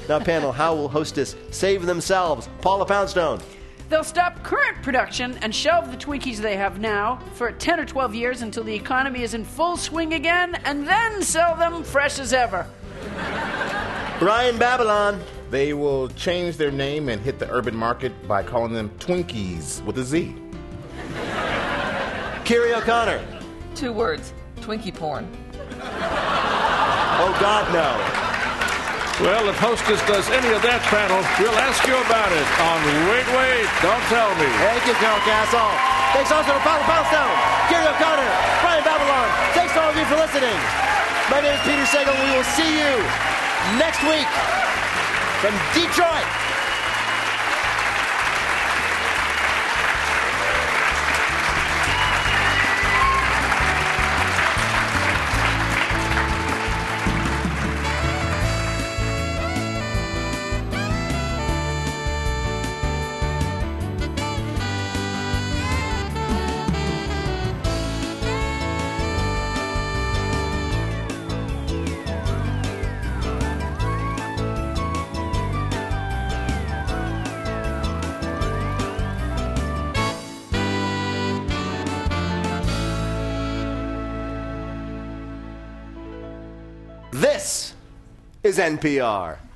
Now, panel, how will Hostess save themselves? Paula Poundstone. They'll stop current production and shelve the Twinkies they have now for 10 or 12 years until the economy is in full swing again, and then sell them fresh as ever. Brian Babylon. They will change their name and hit the urban market by calling them Twinkies with a Z. Kiri O'Connor. 2 words. Twinkie porn. Oh, God, no. Well, if Hostess does any of that, panel, we'll ask you about it on Wait, Don't Tell Me. Thank you, Carol Castle. Thanks also to Paula Poundstone, Kiri O'Connor, Brian Babylon. Thanks to all of you for listening. My name is Peter Sagal. We will see you next week from Detroit. This is NPR.